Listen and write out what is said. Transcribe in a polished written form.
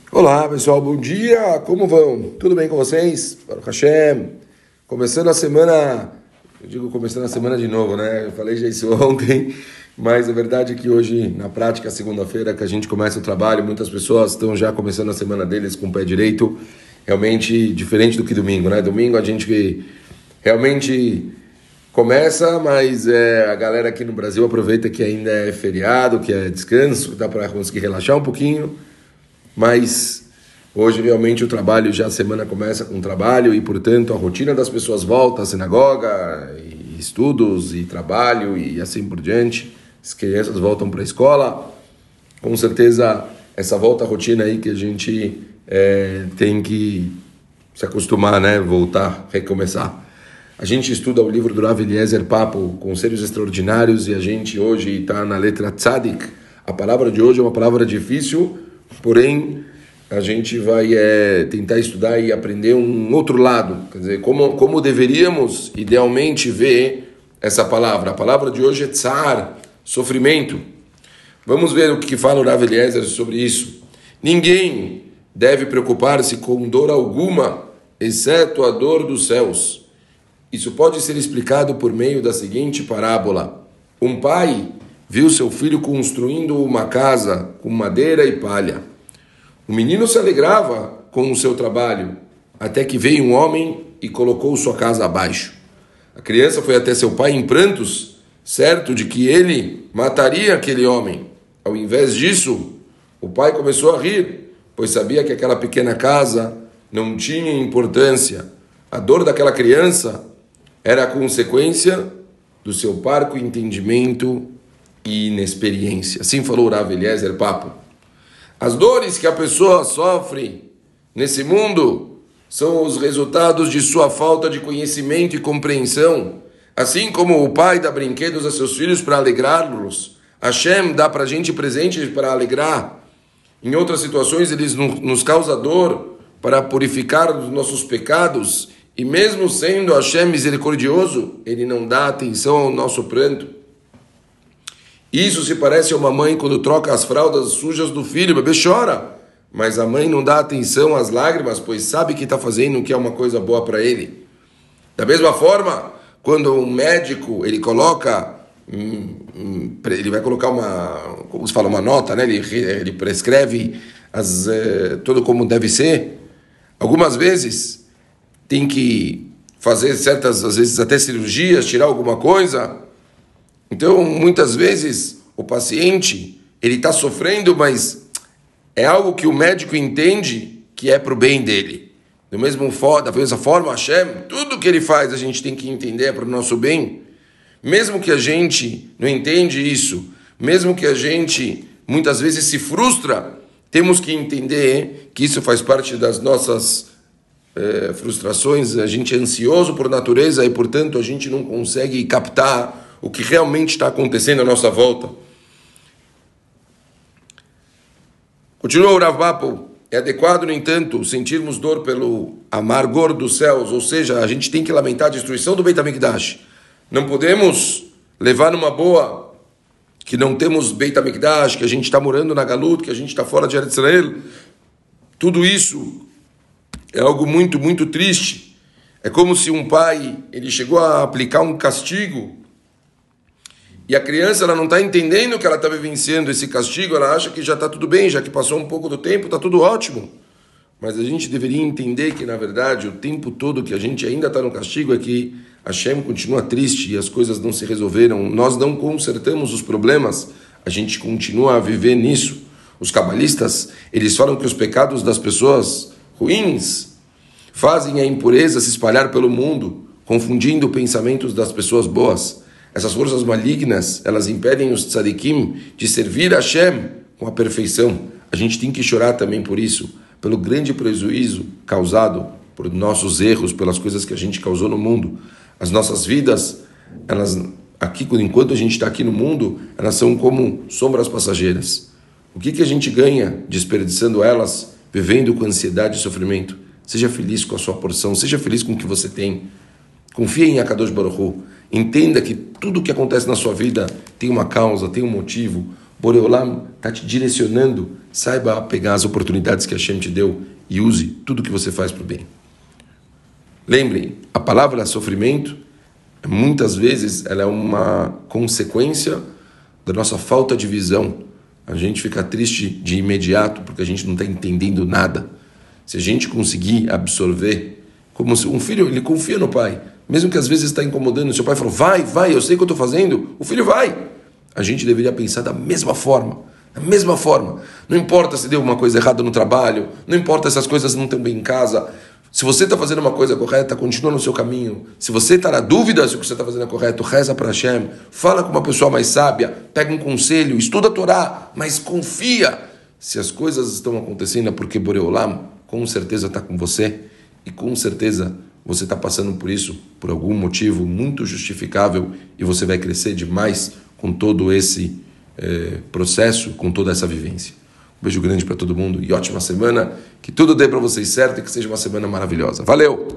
Olá pessoal, bom dia, como vão? Tudo bem com vocês? Baruch Hashem, começando a semana, eu digo começando a semana de novo, né? Eu falei já isso ontem, mas a verdade é que hoje, na prática, segunda-feira, que a gente começa o trabalho, muitas pessoas estão já começando a semana deles com o pé direito, realmente diferente do que domingo, né? Domingo a gente realmente começa, mas a galera aqui no Brasil aproveita que ainda é feriado, que é descanso, que dá para conseguir relaxar um pouquinho. Mas hoje realmente o trabalho, já a semana começa com o trabalho e, portanto, a rotina das pessoas volta à sinagoga, e estudos e trabalho e assim por diante. As crianças voltam para a escola. Com certeza, essa volta à rotina aí que a gente tem que se acostumar, né? Voltar, recomeçar. A gente estuda o livro do Rav Eliezer Papo, Conselhos Extraordinários, e a gente hoje está na letra Tzadik. A palavra de hoje é uma palavra difícil, porém, a gente vai tentar estudar e aprender um outro lado, quer dizer, como deveríamos idealmente ver essa palavra. A palavra de hoje é tsar, sofrimento. Vamos ver o que fala o Rav Eliezer sobre isso. Ninguém deve preocupar-se com dor alguma, exceto a dor dos céus. Isso pode ser explicado por meio da seguinte parábola. Um pai viu seu filho construindo uma casa com madeira e palha. O menino se alegrava com o seu trabalho, até que veio um homem e colocou sua casa abaixo. A criança foi até seu pai em prantos, certo de que ele mataria aquele homem. Ao invés disso, o pai começou a rir, pois sabia que aquela pequena casa não tinha importância. A dor daquela criança era a consequência do seu parco entendimento e inexperiência. Assim falou o Rav Eliezer Papo. As dores que a pessoa sofre nesse mundo são os resultados de sua falta de conhecimento e compreensão. Assim como o pai dá brinquedos a seus filhos para alegrá-los, Hashem dá para a gente presentes para alegrar. Em outras situações, ele nos causa dor para purificar os nossos pecados. E mesmo sendo Hashem misericordioso, ele não dá atenção ao nosso pranto. Isso se parece a uma mãe quando troca as fraldas sujas do filho. O bebê chora, mas a mãe não dá atenção às lágrimas, pois sabe que está fazendo o que é uma coisa boa para ele. Da mesma forma, quando um médico ele vai colocar como se fala, uma nota, né? Ele prescreve tudo como deve ser. Algumas vezes tem que fazer certas, às vezes até cirurgias, tirar alguma coisa. Então, muitas vezes, o paciente, ele está sofrendo, mas é algo que o médico entende que é para o bem dele. Da mesma forma, Hashem, tudo que ele faz, a gente tem que entender é para o nosso bem. Mesmo que a gente não entende isso, mesmo que a gente, muitas vezes, se frustra, temos que entender que isso faz parte das nossas frustrações. A gente é ansioso por natureza e, portanto, a gente não consegue captar o que realmente está acontecendo à nossa volta. Continua o Rav Papo. É adequado, no entanto, sentirmos dor pelo amargor dos céus, ou seja, a gente tem que lamentar a destruição do Beit HaMikdash. Não podemos levar numa boa que não temos Beit HaMikdash, que a gente está morando na Galut, que a gente está fora de Eretz Israel. Tudo isso é algo muito, muito triste. É como se um pai ele chegou a aplicar um castigo e a criança ela não está entendendo que ela está vivenciando esse castigo, ela acha que já está tudo bem, já que passou um pouco do tempo, está tudo ótimo. Mas a gente deveria entender que, na verdade, o tempo todo que a gente ainda está no castigo é que Hashem continua triste e as coisas não se resolveram. Nós não consertamos os problemas, a gente continua a viver nisso. Os cabalistas, eles falam que os pecados das pessoas ruins fazem a impureza se espalhar pelo mundo, confundindo pensamentos das pessoas boas. Essas forças malignas, elas impedem os tzadikim de servir a Hashem com a perfeição. A gente tem que chorar também por isso, pelo grande prejuízo causado por nossos erros, pelas coisas que a gente causou no mundo. As nossas vidas, enquanto a gente está aqui no mundo, elas são como sombras passageiras. O que a gente ganha desperdiçando elas, vivendo com ansiedade e sofrimento? Seja feliz com a sua porção, seja feliz com o que você tem. Confie em Akadosh Baruch Hu. Entenda que tudo o que acontece na sua vida tem uma causa, tem um motivo. Boreolam está te direcionando, saiba pegar as oportunidades que Hashem te deu e use tudo que você faz para o bem. Lembrem, a palavra sofrimento, muitas vezes, ela é uma consequência da nossa falta de visão. A gente fica triste de imediato porque a gente não está entendendo nada. Se a gente conseguir absorver, como se um filho, ele confia no pai, mesmo que às vezes está incomodando, seu pai falou, vai, eu sei o que eu estou fazendo, o filho vai. A gente deveria pensar da mesma forma. Não importa se deu uma coisa errada no trabalho, não importa se as coisas não estão bem em casa. Se você está fazendo uma coisa correta, continua no seu caminho. Se você está na dúvida se o que você está fazendo é correto, reza para Hashem, fala com uma pessoa mais sábia, pega um conselho, estuda a Torá, mas confia. Se as coisas estão acontecendo é porque Boreolam com certeza está com você e com certeza você está passando por isso por algum motivo muito justificável e você vai crescer demais com todo esse processo, com toda essa vivência. Um beijo grande para todo mundo e ótima semana. Que tudo dê para vocês certo e que seja uma semana maravilhosa. Valeu!